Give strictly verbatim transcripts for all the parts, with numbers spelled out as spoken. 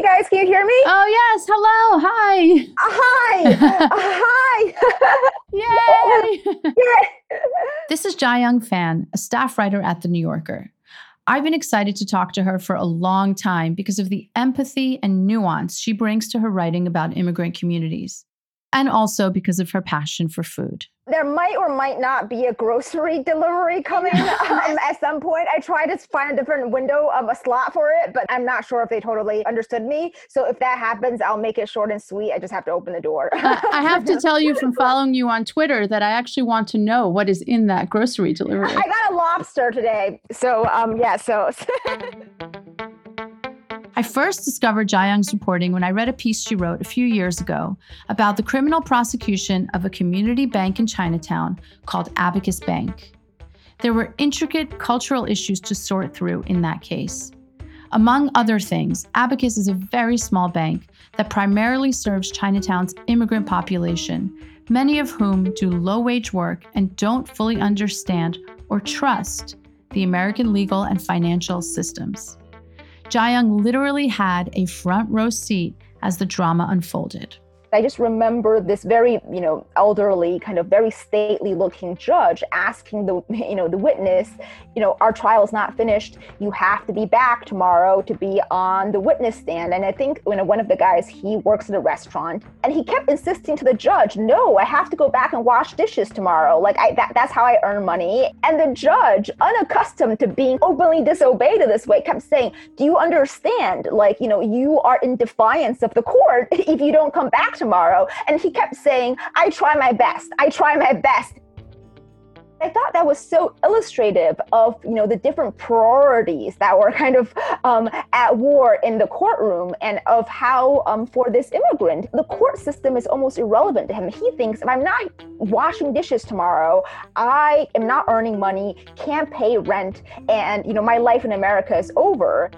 guys, can you hear me? Oh, yes. Hello. Hi. Uh, hi. Uh, hi. Yay. This is Jiayoung Fan, a staff writer at The New Yorker. I've been excited to talk to her for a long time because of the empathy and nuance she brings to her writing about immigrant communities, and also because of her passion for food. There might or might not be a grocery delivery coming um, at some point. I tried to find a different window, um, a slot for it, but I'm not sure if they totally understood me. So if that happens, I'll make it short and sweet. I just have to open the door. uh, I have to tell you from following you on Twitter that I actually want to know what is in that grocery delivery. I got a lobster today. So um, yeah, so... I first discovered Jiayoung's reporting when I read a piece she wrote a few years ago about the criminal prosecution of a community bank in Chinatown called Abacus Bank. There were intricate cultural issues to sort through in that case. Among other things, Abacus is a very small bank that primarily serves Chinatown's immigrant population, many of whom do low-wage work and don't fully understand or trust the American legal and financial systems. Jiayoung literally had a front row seat as the drama unfolded. I just remember this very, you know, elderly, kind of very stately looking judge asking the, you know, the witness, you know, our trial is not finished. You have to be back tomorrow to be on the witness stand. And I think, you know, one of the guys, he works at a restaurant and he kept insisting to the judge, no, I have to go back and wash dishes tomorrow. Like I, that, that's how I earn money. And the judge, unaccustomed to being openly disobeyed in this way, kept saying, do you understand? Like, you know, you are in defiance of the court if you don't come back tomorrow. And he kept saying, I try my best. I try my best. I thought that was so illustrative of, you know, the different priorities that were kind of um, at war in the courtroom, and of how um, for this immigrant, the court system is almost irrelevant to him. He thinks, if I'm not washing dishes tomorrow, I am not earning money, can't pay rent, and, you know, my life in America is over.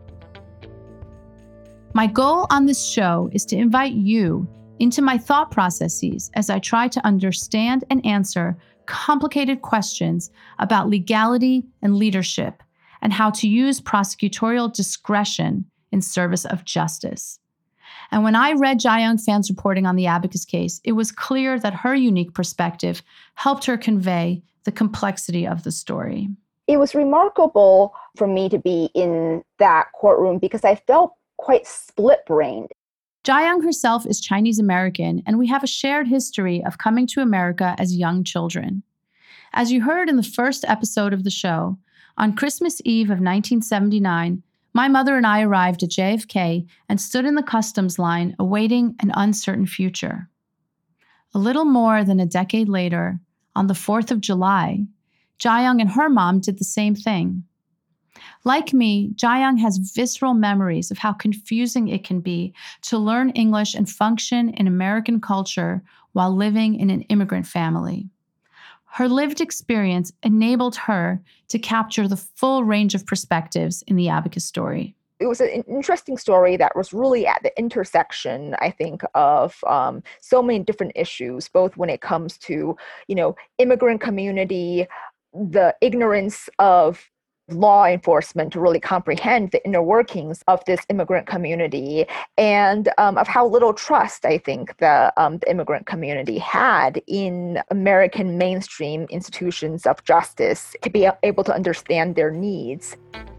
My goal on this show is to invite you into my thought processes as I try to understand and answer complicated questions about legality and leadership, and how to use prosecutorial discretion in service of justice. And when I read Jiayoung Fan's reporting on the Abacus case, it was clear that her unique perspective helped her convey the complexity of the story. It was remarkable for me to be in that courtroom because I felt quite split-brained. Jiayoung herself is Chinese American, and we have a shared history of coming to America as young children. As you heard in the first episode of the show, on Christmas Eve of nineteen seventy-nine, my mother and I arrived at J F K and stood in the customs line awaiting an uncertain future. A little more than a decade later, on the fourth of July, Jiayoung and her mom did the same thing. Like me, Jiayoung has visceral memories of how confusing it can be to learn English and function in American culture while living in an immigrant family. Her lived experience enabled her to capture the full range of perspectives in the Abacus story. It was an interesting story that was really at the intersection, I think, of um, so many different issues, both when it comes to, you know, immigrant community, the ignorance of law enforcement to really comprehend the inner workings of this immigrant community, and um, of how little trust, I think, the, um, the immigrant community had in American mainstream institutions of justice to be able to understand their needs.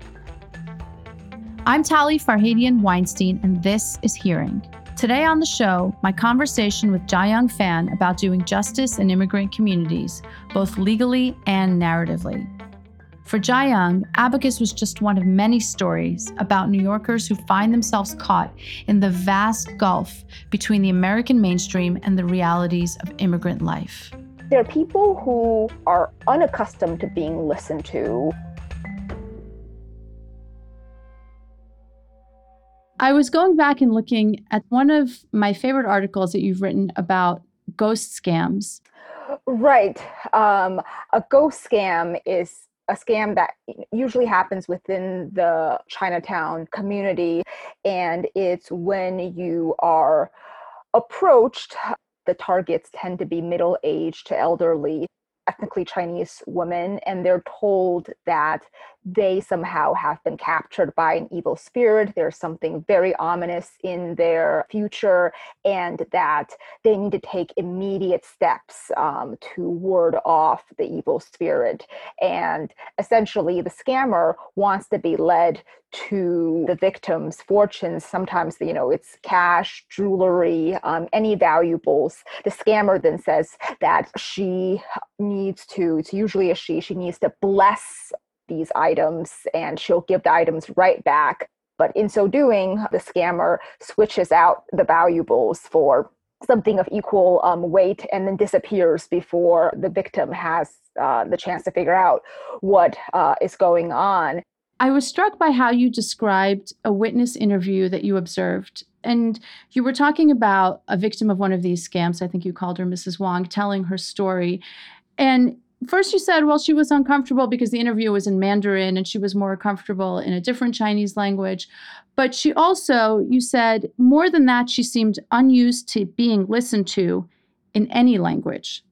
I'm Tali Farhadian Weinstein, and this is Hearing. Today on the show, my conversation with Jiayoung Fan about doing justice in immigrant communities, both legally and narratively. For Jiayoung, Abacus was just one of many stories about New Yorkers who find themselves caught in the vast gulf between the American mainstream and the realities of immigrant life. There are people who are unaccustomed to being listened to. I was going back and looking at one of my favorite articles that you've written about ghost scams. Right. Um, a ghost scam is a scam that usually happens within the Chinatown community. And it's when you are approached, the targets tend to be middle-aged to elderly, ethnically Chinese women, and they're told that they somehow have been captured by an evil spirit. There's something very ominous in their future, and that they need to take immediate steps um, to ward off the evil spirit. And essentially, the scammer wants to be led to the victim's fortunes. Sometimes, you know, it's cash, jewelry, um, any valuables. The scammer then says that she needs to, it's usually a she, she needs to bless these items and she'll give the items right back. But in so doing, the scammer switches out the valuables for something of equal um, weight and then disappears before the victim has uh, the chance to figure out what uh, is going on. I was struck by how you described a witness interview that you observed. And you were talking about a victim of one of these scams. I think you called her Missus Wong, telling her story. And first you said, well, she was uncomfortable because the interview was in Mandarin and she was more comfortable in a different Chinese language. But she also, you said, more than that, she seemed unused to being listened to in any language.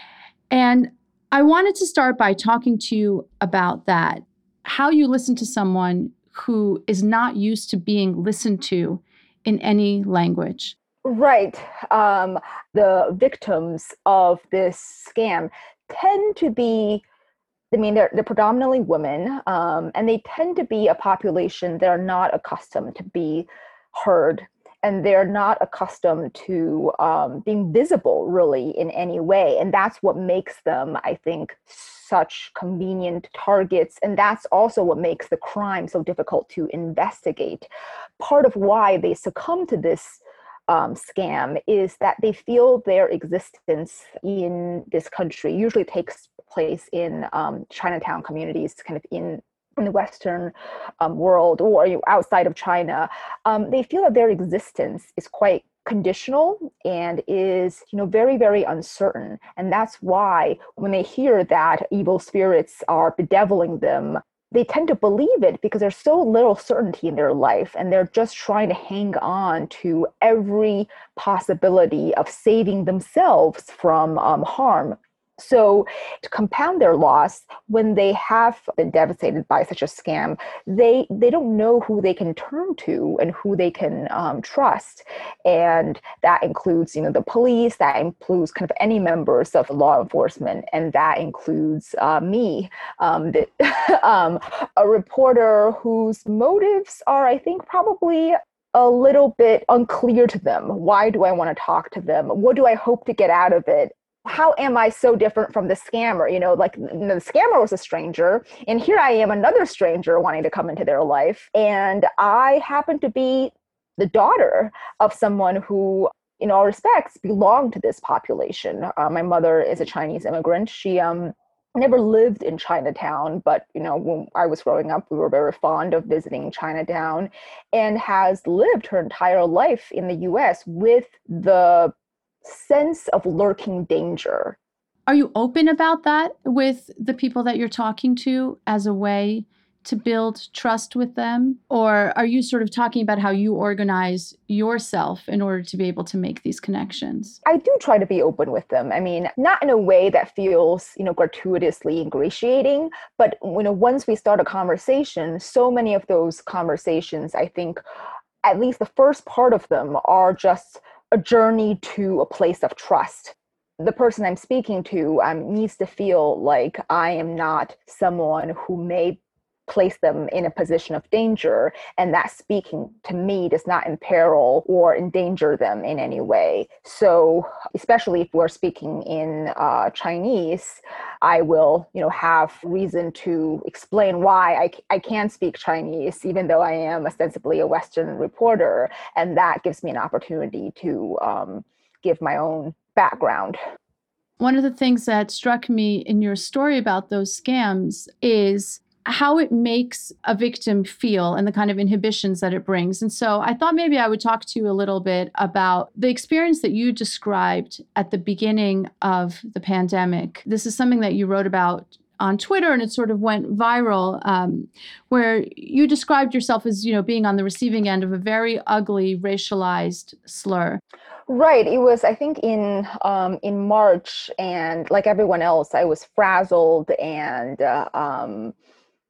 And I wanted to start by talking to you about that. How you listen to someone who is not used to being listened to in any language. Right. Um, the victims of this scam tend to be, I mean, they're, they're predominantly women, um, and they tend to be a population that are not accustomed to be heard. And they're not accustomed to um, being visible really in any way. And that's what makes them, I think, such convenient targets. And that's also what makes the crime so difficult to investigate. Part of why they succumb to this um, scam is that they feel their existence in this country usually takes place in um, Chinatown communities, kind of in in the Western um, world or outside of China, um, they feel that their existence is quite conditional and is, you know, very, very uncertain. And that's why when they hear that evil spirits are bedeviling them, they tend to believe it because there's so little certainty in their life and they're just trying to hang on to every possibility of saving themselves from um, harm. So to compound their loss, when they have been devastated by such a scam, they they don't know who they can turn to and who they can um, trust. And that includes, you know, the police, that includes kind of any members of law enforcement, and that includes uh, me, um, the, um, a reporter whose motives are, I think, probably a little bit unclear to them. Why do I want to talk to them? What do I hope to get out of it? How am I so different from the scammer? You know, like the scammer was a stranger, and here I am, another stranger wanting to come into their life. And I happen to be the daughter of someone who, in all respects, belonged to this population. Uh, my mother is a Chinese immigrant. She um, never lived in Chinatown, but, you know, when I was growing up, we were very fond of visiting Chinatown, and has lived her entire life in the U S with the sense of lurking danger. Are you open about that with the people that you're talking to as a way to build trust with them? Or are you sort of talking about how you organize yourself in order to be able to make these connections? I do try to be open with them. I mean, not in a way that feels, you know, gratuitously ingratiating, but, you know, once we start a conversation, so many of those conversations, I think, at least the first part of them are just a journey to a place of trust. The person I'm speaking to um, needs to feel like I am not someone who may place them in a position of danger, and that speaking to me does not imperil or endanger them in any way. So especially if we're speaking in uh, Chinese, I will, you know, have reason to explain why I, I can speak Chinese, even though I am ostensibly a Western reporter, and that gives me an opportunity to um, give my own background. One of the things that struck me in your story about those scams is how it makes a victim feel and the kind of inhibitions that it brings. And so I thought maybe I would talk to you a little bit about the experience that you described at the beginning of the pandemic. This is something that you wrote about on Twitter, and it sort of went viral, um, where you described yourself as, you know, being on the receiving end of a very ugly racialized slur. Right. It was, I think, in um, in March, and like everyone else, I was frazzled and uh, um,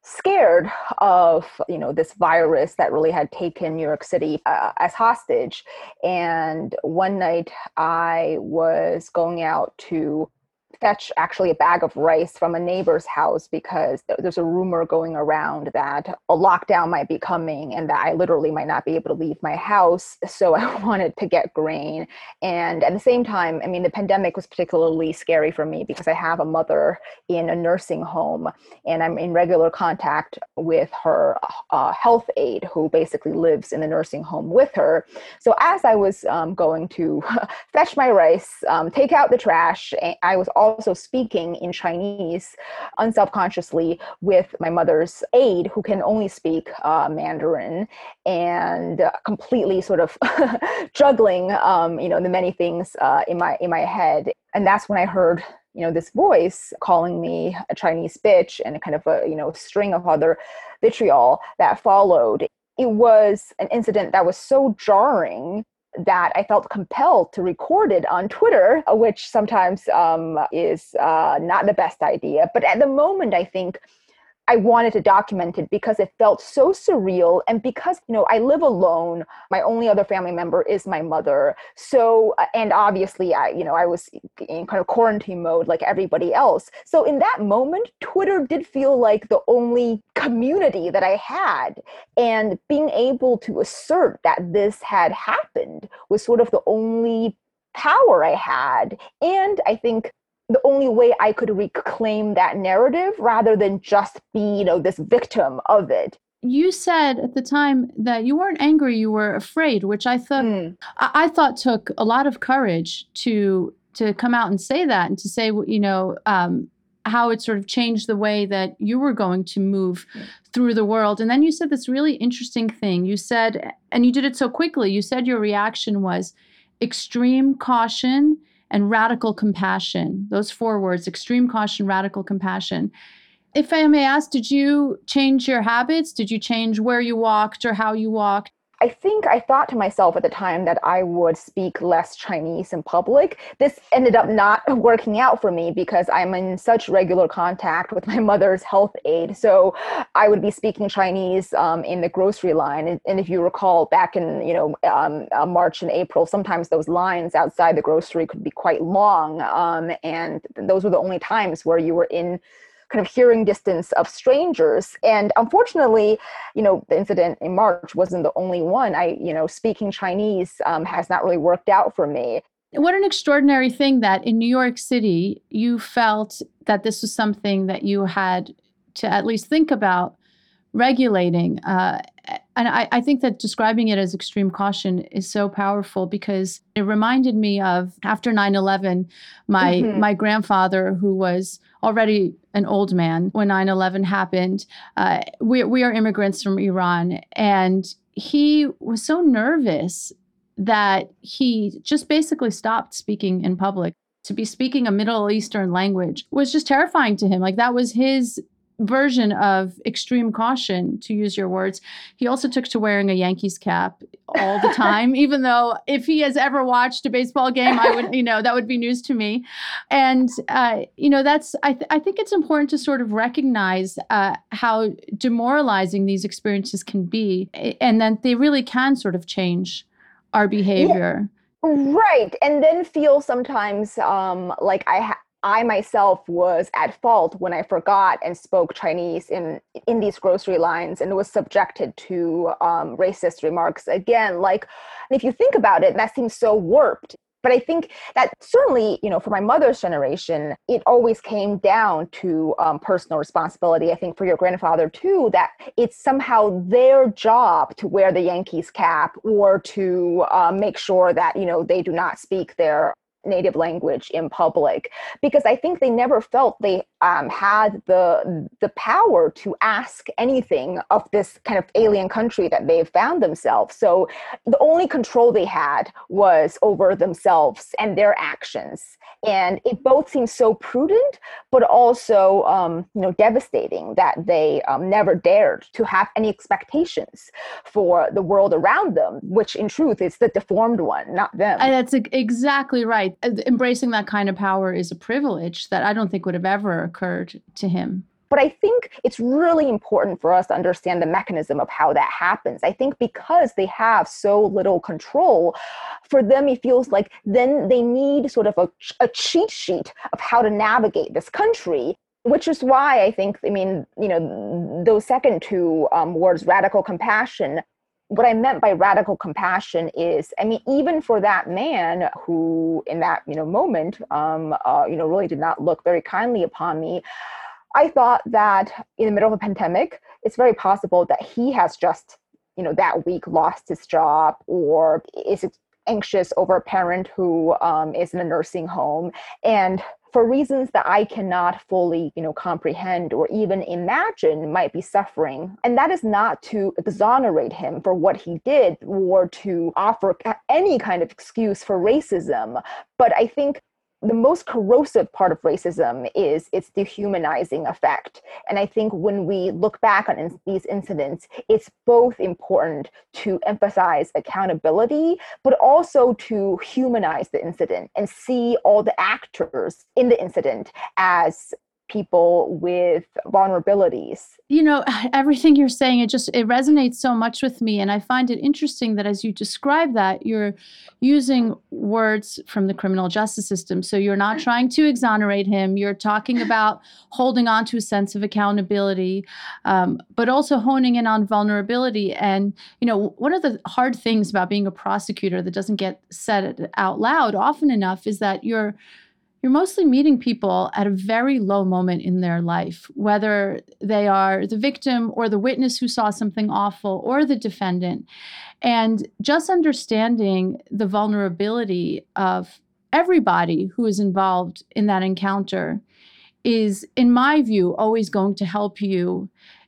scared of, you know, this virus that really had taken New York City uh, as hostage. And one night I was going out to fetch actually a bag of rice from a neighbor's house because there's a rumor going around that a lockdown might be coming and that I literally might not be able to leave my house. So I wanted to get grain. And at the same time, I mean, the pandemic was particularly scary for me because I have a mother in a nursing home and I'm in regular contact with her uh, health aide who basically lives in the nursing home with her. So as I was um, going to fetch my rice, um, take out the trash, I was also speaking in Chinese unselfconsciously with my mother's aide who can only speak uh, Mandarin, and uh, completely sort of juggling, um, you know, the many things uh, in my in my head. And that's when I heard, you know, this voice calling me a Chinese bitch and a kind of a, you know, string of other vitriol that followed. It was an incident that was so jarring that I felt compelled to record it on Twitter, which sometimes um, is uh, not the best idea. But at the moment, I think I wanted to document it because it felt so surreal. And because, you know, I live alone, my only other family member is my mother. So, and obviously, I, you know, I was in kind of quarantine mode like everybody else. So in that moment, Twitter did feel like the only community that I had. And being able to assert that this had happened was sort of the only power I had. And I think the only way I could reclaim that narrative rather than just be, you know, this victim of it. You said at the time that you weren't angry, you were afraid, which I thought mm. I, I thought took a lot of courage to to come out and say that and to say, you know, um, how it sort of changed the way that you were going to move mm. through the world. And then you said this really interesting thing. You said, and you did it so quickly, you said your reaction was extreme caution and radical compassion. Those four words, extreme caution, radical compassion. If I may ask, did you change your habits? Did you change where you walked or how you walked? I think I thought to myself at the time that I would speak less Chinese in public. This ended up not working out for me because I'm in such regular contact with my mother's health aide. So I would be speaking Chinese um, in the grocery line. And, and if you recall back in, you know, um, uh, March and April, sometimes those lines outside the grocery could be quite long. Um, and those were the only times where you were in kind of hearing distance of strangers. And unfortunately, you know, the incident in March wasn't the only one. I, you know, speaking Chinese um, has not really worked out for me. What an extraordinary thing that in New York City, you felt that this was something that you had to at least think about regulating. Uh, and I, I think that describing it as extreme caution is so powerful because it reminded me of after nine eleven, my mm-hmm. my grandfather, who was already an old man when nine eleven happened. Uh, we, we are immigrants from Iran. And he was so nervous that he just basically stopped speaking in public. To be speaking a Middle Eastern language was just terrifying to him. Like that was his version of extreme caution, to use your words. He also took to wearing a Yankees cap all the time, even though if he has ever watched a baseball game, I would, you know, that would be news to me. And, uh, you know, that's, I, th- I think it's important to sort of recognize uh, how demoralizing these experiences can be, and that they really can sort of change our behavior. Yeah, right. And then feel sometimes um, like I ha- I myself was at fault when I forgot and spoke Chinese in in these grocery lines and was subjected to um, racist remarks again. Like, if you think about it, that seems so warped. But I think that certainly, you know, for my mother's generation, it always came down to um, personal responsibility. I think for your grandfather too, that it's somehow their job to wear the Yankees cap or to uh, make sure that, you know, they do not speak their native language in public, because I think they never felt they um, had the the power to ask anything of this kind of alien country that they found themselves. So the only control they had was over themselves and their actions. And it both seems so prudent, but also, um, you know, devastating that they um, never dared to have any expectations for the world around them, which in truth is the deformed one, not them. And that's exactly right. Embracing that kind of power is a privilege that I don't think would have ever occurred to him. But I think it's really important for us to understand the mechanism of how that happens. I think because they have so little control, for them, it feels like then they need sort of a, a cheat sheet of how to navigate this country, which is why I think, I mean, you know, those second two um, words, radical compassion, what I meant by radical compassion is, I mean, even for that man who in that, you know, moment, um, uh, you know, really did not look very kindly upon me, I thought that in the middle of a pandemic, it's very possible that he has just, you know, that week lost his job or is anxious over a parent who um, is in a nursing home. And for reasons that I cannot fully, you know, comprehend or even imagine might be suffering. And that is not to exonerate him for what he did or to offer any kind of excuse for racism. But I think the most corrosive part of racism is its dehumanizing effect. And I think when we look back on in- these incidents, it's both important to emphasize accountability, but also to humanize the incident and see all the actors in the incident as people with vulnerabilities. You know, everything you're saying, it just, it resonates so much with me. And I find it interesting that as you describe that, you're using words from the criminal justice system. So you're not trying to exonerate him. You're talking about holding on to a sense of accountability, um, but also honing in on vulnerability. And, you know, one of the hard things about being a prosecutor that doesn't get said out loud often enough is that you're You're mostly meeting people at a very low moment in their life, whether they are the victim or the witness who saw something awful or the defendant. And just understanding the vulnerability of everybody who is involved in that encounter is, in my view, always going to help you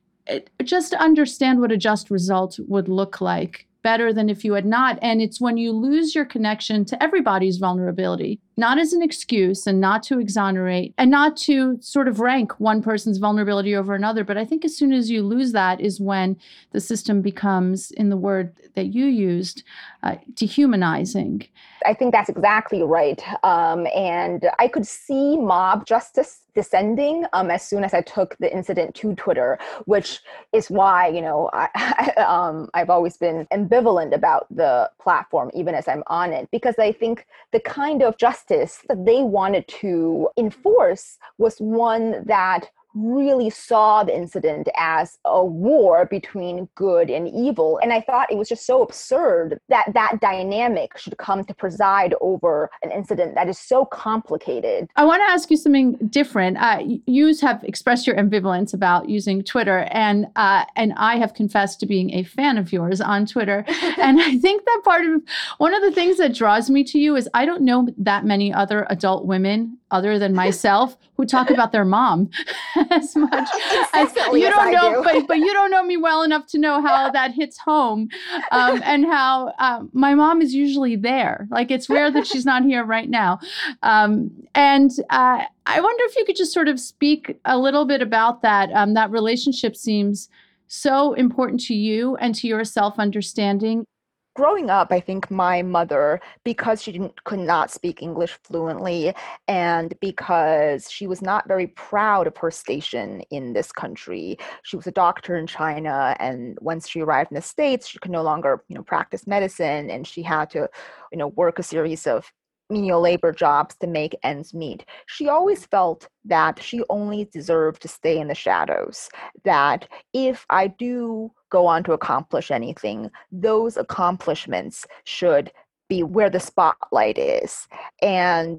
just understand what a just result would look like better than if you had not. And it's when you lose your connection to everybody's vulnerability, not as an excuse and not to exonerate and not to sort of rank one person's vulnerability over another. But I think as soon as you lose that is when the system becomes, in the word that you used, uh, dehumanizing. I think that's exactly right. Um, and I could see mob justice descending um, as soon as I took the incident to Twitter, which is why, you know, I, I, um, I've always been ambivalent about the platform, even as I'm on it, because I think the kind of justice that they wanted to enforce was one that really saw the incident as a war between good and evil. And I thought it was just so absurd that that dynamic should come to preside over an incident that is so complicated. I want to ask you something different. Uh, you have expressed your ambivalence about using Twitter, and uh, and I have confessed to being a fan of yours on Twitter. And I think that part of, one of the things that draws me to you is I don't know that many other adult women other than myself who talk about their mom as much as you don't know, do. but but you don't know me well enough to know how that hits home, um, and how um, my mom is usually there. Like, it's rare that she's not here right now, um, and uh, I wonder if you could just sort of speak a little bit about that. Um, that relationship seems so important to you and to your self-understanding. Growing up, I think my mother, because she didn't, could not speak English fluently, and because she was not very proud of her station in this country, she was a doctor in China, and once she arrived in the States, she could no longer, you know, practice medicine, and she had to, you know, work a series of menial labor jobs to make ends meet. She always felt that she only deserved to stay in the shadows, that if I do go on to accomplish anything, those accomplishments should be where the spotlight is. And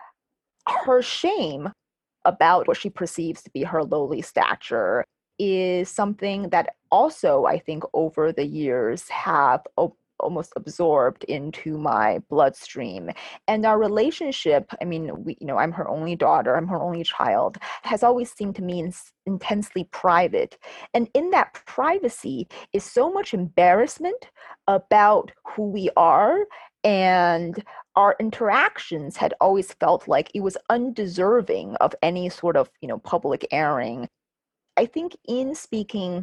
her shame about what she perceives to be her lowly stature is something that also, I think, over the years have op- almost absorbed into my bloodstream. And our relationship, I mean, we, you know, I'm her only daughter, I'm her only child, has always seemed to me in, intensely private. And in that privacy is so much embarrassment about who we are, and our interactions had always felt like it was undeserving of any sort of, you know, public airing. I think in speaking,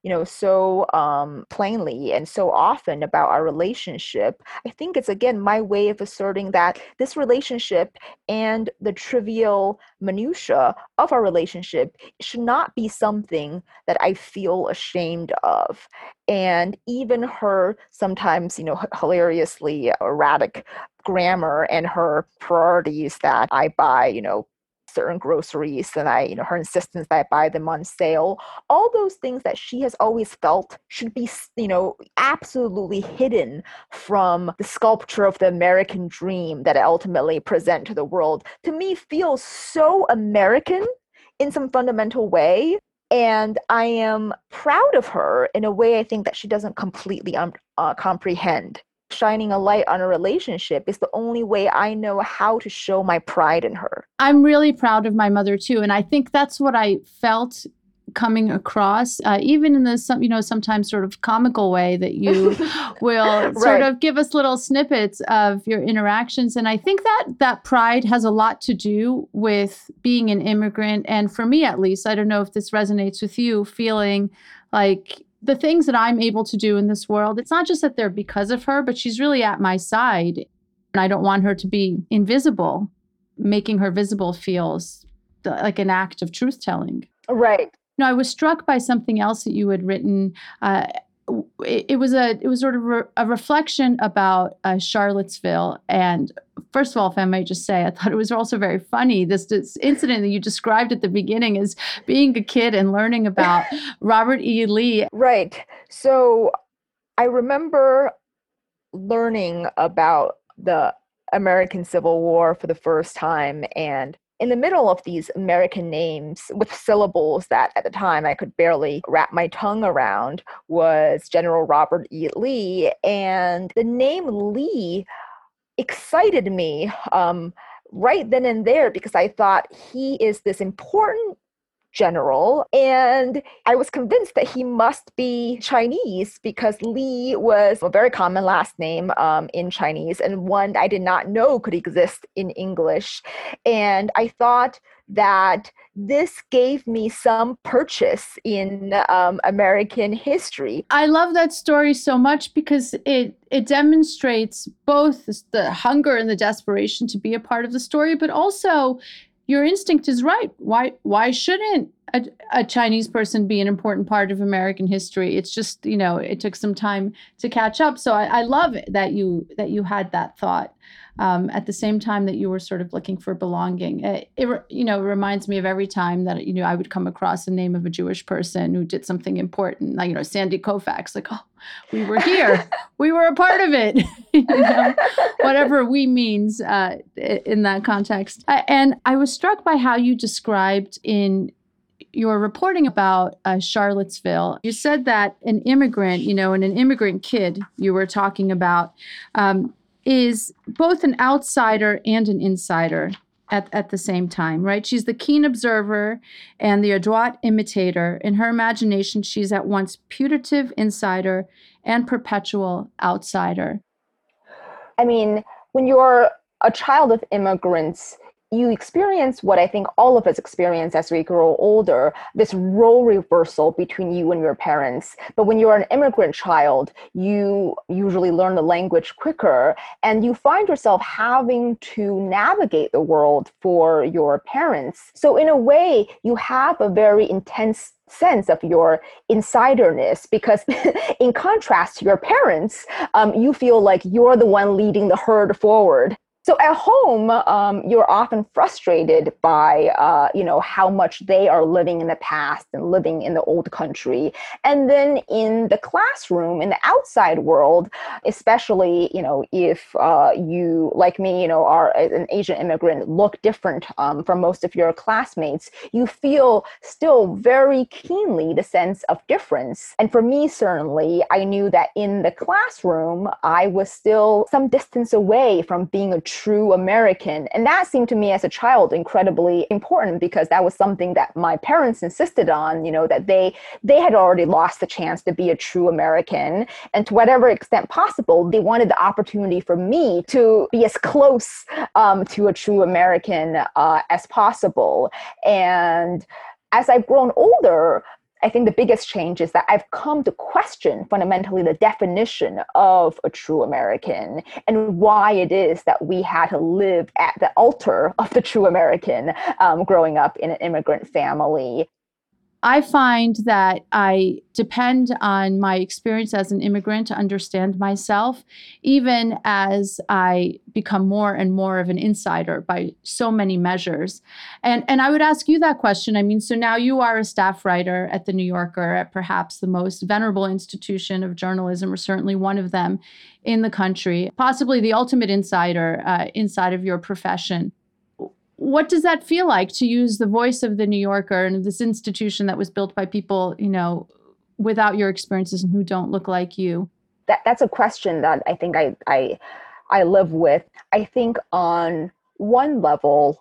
you know, so um, plainly and so often about our relationship, I think it's again my way of asserting that this relationship and the trivial minutia of our relationship should not be something that I feel ashamed of. And even her sometimes, you know, h- hilariously erratic grammar and her priorities that I buy, you know, certain groceries and I, you know, her insistence that I buy them on sale, all those things that she has always felt should be, you know, absolutely hidden from the sculpture of the American dream that I ultimately present to the world, to me feels so American in some fundamental way. And I am proud of her in a way I think that she doesn't completely um, uh, comprehend. Shining a light on a relationship is the only way I know how to show my pride in her. I'm really proud of my mother too, and I think that's what I felt coming across, uh, even in the some you know sometimes sort of comical way that you will sort Right. of give us little snippets of your interactions, and I think that that pride has a lot to do with being an immigrant, and for me at least, I don't know if this resonates with you, feeling like the things that I'm able to do in this world, it's not just that they're because of her, but she's really at my side, and I don't want her to be invisible. Making her visible feels th- like an act of truth telling. Right. No, I was struck by something else that you had written. Uh, it, it was a it was sort of re- a reflection about uh, Charlottesville. And first of all, if I might just say, I thought it was also very funny. This, this incident that you described at the beginning as being a kid and learning about Robert E. Lee. Right. So I remember learning about the American Civil War for the first time, and in the middle of these American names with syllables that at the time I could barely wrap my tongue around was General Robert E. Lee. And the name Lee excited me um, right then and there because I thought he is this important general, and I was convinced that he must be Chinese because Li was a very common last name um, in Chinese and one I did not know could exist in English. And I thought that this gave me some purchase in um, American history. I love that story so much because it it demonstrates both the hunger and the desperation to be a part of the story, but also your instinct is right. Why why shouldn't a, a Chinese person be an important part of American history? It's just, you know, it took some time to catch up. So I, I love it that you that you had that thought um, at the same time that you were sort of looking for belonging. It, it you know reminds me of every time that you know I would come across the name of a Jewish person who did something important, like you know Sandy Koufax. Like, oh, we were here, we were a part of it. you know, whatever we means uh, in that context. And I was struck by how you described in your reporting about uh, Charlottesville. You said that an immigrant, you know, and an immigrant kid you were talking about um, is both an outsider and an insider at, at the same time, right? She's the keen observer and the adroit imitator. In her imagination, she's at once putative insider and perpetual outsider. I mean, when you're a child of immigrants, you experience what I think all of us experience as we grow older, this role reversal between you and your parents. But when you're an immigrant child, you usually learn the language quicker and you find yourself having to navigate the world for your parents. So in a way, you have a very intense sense of your insiderness because in contrast to your parents, um, you feel like you're the one leading the herd forward. So at home, um, you're often frustrated by, uh, you know, how much they are living in the past and living in the old country. And then in the classroom, in the outside world, especially, you know, if uh, you, like me, you know, are an Asian immigrant, look different um, from most of your classmates, you feel still very keenly the sense of difference. And for me, certainly, I knew that in the classroom, I was still some distance away from being a true American. And that seemed to me as a child incredibly important because that was something that my parents insisted on, you know, that they they had already lost the chance to be a true American. And to whatever extent possible, they wanted the opportunity for me to be as close um, to a true American uh, as possible. And as I've grown older, I think the biggest change is that I've come to question fundamentally the definition of a true American and why it is that we had to live at the altar of the true American um, growing up in an immigrant family. I find that I depend on my experience as an immigrant to understand myself, even as I become more and more of an insider by so many measures. And, and I would ask you that question. I mean, so now you are a staff writer at The New Yorker, at perhaps the most venerable institution of journalism, or certainly one of them in the country, possibly the ultimate insider uh, inside of your profession. What does that feel like to use the voice of The New Yorker and this institution that was built by people, you know, without your experiences and who don't look like you? That that's a question that I think I I I live with. I think on one level,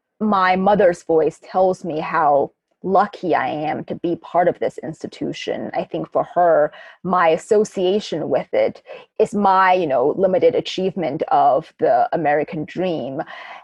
my mother's voice tells me how lucky I am to be part of this institution. I think for her, my association with it is my, you know, limited achievement of the American dream.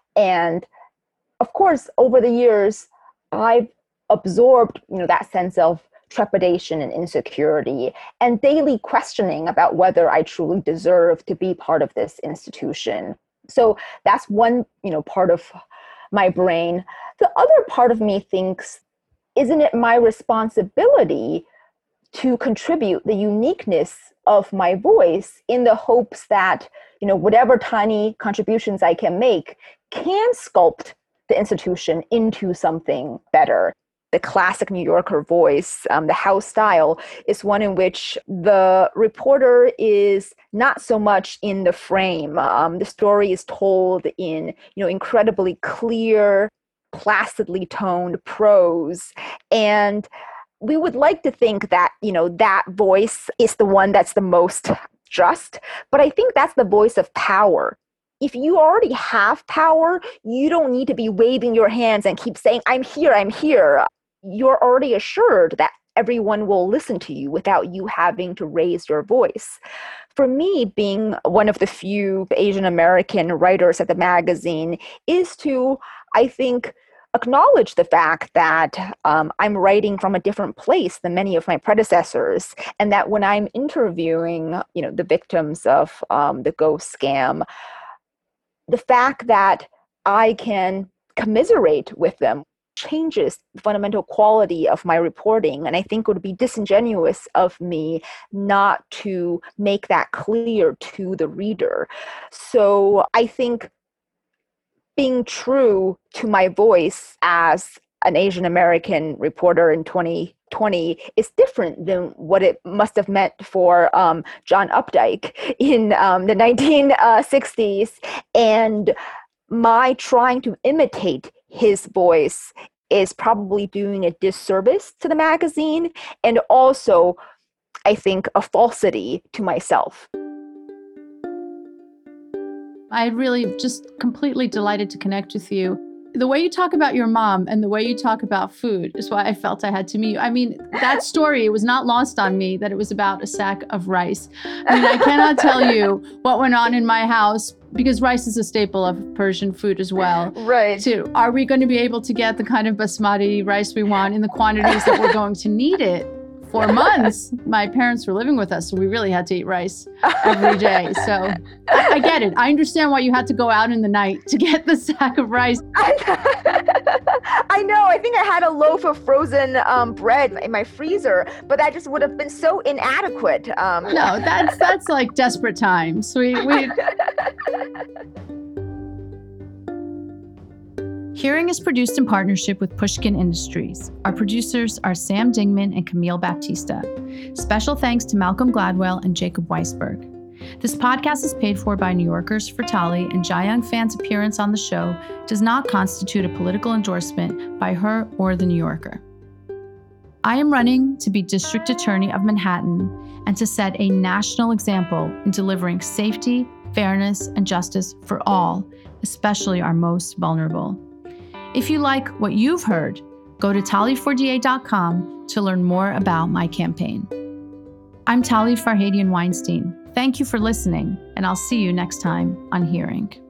And of course, over the years, I've absorbed, you know, that sense of trepidation and insecurity and daily questioning about whether I truly deserve to be part of this institution. So that's one, you know, part of my brain. The other part of me thinks, isn't it my responsibility to contribute the uniqueness of my voice in the hopes that, you know, whatever tiny contributions I can make can sculpt the institution into something better. The classic New Yorker voice, um, the house style, is one in which the reporter is not so much in the frame. Um, the story is told in, you know, incredibly clear, placidly toned prose. And we would like to think that, you know, that voice is the one that's the most just, but I think that's the voice of power. If you already have power, you don't need to be waving your hands and keep saying, I'm here, I'm here. You're already assured that everyone will listen to you without you having to raise your voice. For me, being one of the few Asian American writers at the magazine is to, I think, acknowledge the fact that um, I'm writing from a different place than many of my predecessors, and that when I'm interviewing, you know, the victims of um, the ghost scam, the fact that I can commiserate with them changes the fundamental quality of my reporting. And I think it would be disingenuous of me not to make that clear to the reader. So I think being true to my voice as an Asian American reporter in twenty twenty is different than what it must have meant for um, John Updike in um, the nineteen sixties. And my trying to imitate his voice is probably doing a disservice to the magazine, and also, I think, a falsity to myself. I really just completely delighted to connect with you. The way you talk about your mom and the way you talk about food is why I felt I had to meet you. I mean, that story, it was not lost on me that it was about a sack of rice. I mean, I cannot tell you what went on in my house, because rice is a staple of Persian food as well. Right. To, are we going to be able to get the kind of basmati rice we want in the quantities that we're going to need it? For months, my parents were living with us, so we really had to eat rice every day. So I, I get it. I understand why you had to go out in the night to get the sack of rice. I know. I think I had a loaf of frozen um, bread in my freezer, but that just would have been so inadequate. Um, no, that's that's like desperate times. We we. Hearing is produced in partnership with Pushkin Industries. Our producers are Sam Dingman and Camille Baptista. Special thanks to Malcolm Gladwell and Jacob Weisberg. This podcast is paid for by New Yorker's Fertali, and Jae-Young Fan's appearance on the show does not constitute a political endorsement by her or the New Yorker. I am running to be District Attorney of Manhattan and to set a national example in delivering safety, fairness, and justice for all, especially our most vulnerable. If you like what you've heard, go to tali fortier dot com to learn more about my campaign. I'm Tali Farhadian Weinstein. Thank you for listening, and I'll see you next time on Hearing.